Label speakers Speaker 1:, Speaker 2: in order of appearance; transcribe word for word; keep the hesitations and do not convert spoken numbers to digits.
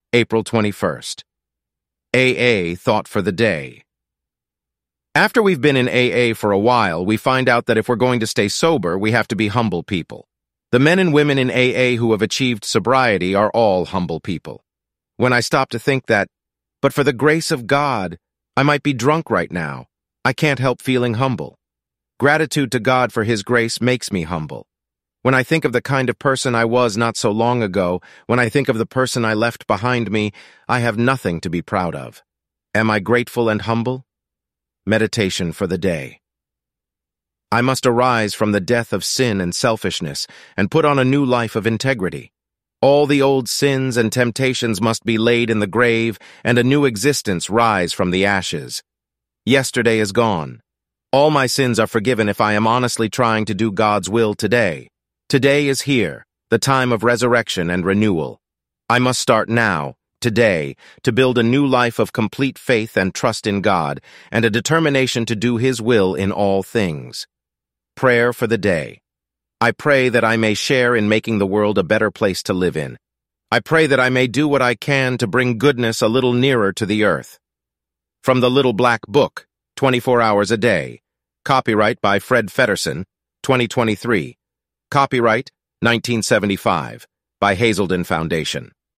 Speaker 1: April twenty-first. A A Thought for the Day. After we've been in A A for a while, we find out that if we're going to stay sober, we have to be humble people. The men and women in A A who have achieved sobriety are all humble people. When I stop to think that, but for the grace of God, I might be drunk right now, I can't help feeling humble. Gratitude to God for His grace makes me humble. When I think of the kind of person I was not so long ago, when I think of the person I left behind me, I have nothing to be proud of. Am I grateful and humble? Meditation for the day. I must arise from the death of sin and selfishness and put on a new life of integrity. All the old sins and temptations must be laid in the grave and a new existence rise from the ashes. Yesterday is gone. All my sins are forgiven if I am honestly trying to do God's will today. Today is here, the time of resurrection and renewal. I must start now, today, to build a new life of complete faith and trust in God, and a determination to do His will in all things. Prayer for the day. I pray that I may share in making the world a better place to live in. I pray that I may do what I can to bring goodness a little nearer to the earth. From the Little Black Book, twenty-four hours a day. Copyright by Fred Feddersen, twenty twenty-three. Copyright nineteen seventy-five by Hazelden Foundation.